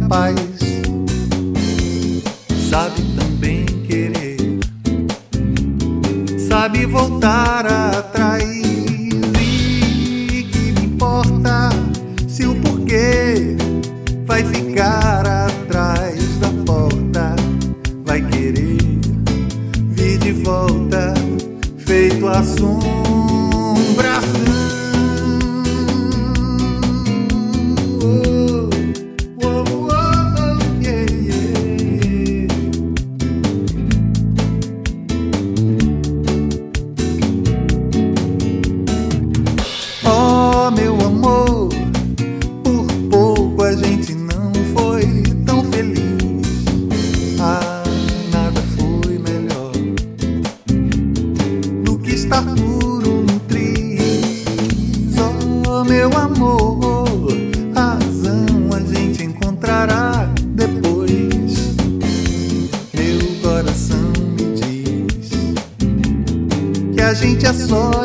paz. Sabe também querer, sabe voltar atrás. E que me importa se o porquê vai ficar atrás da porta. Vai querer vir de volta, feito assombração. Oh, meu amor, por pouco a gente não foi tão feliz. Ah, nada foi melhor do que estar por um triz. Oh, meu amor, razão a gente encontrará depois. Meu coração me diz que a gente é só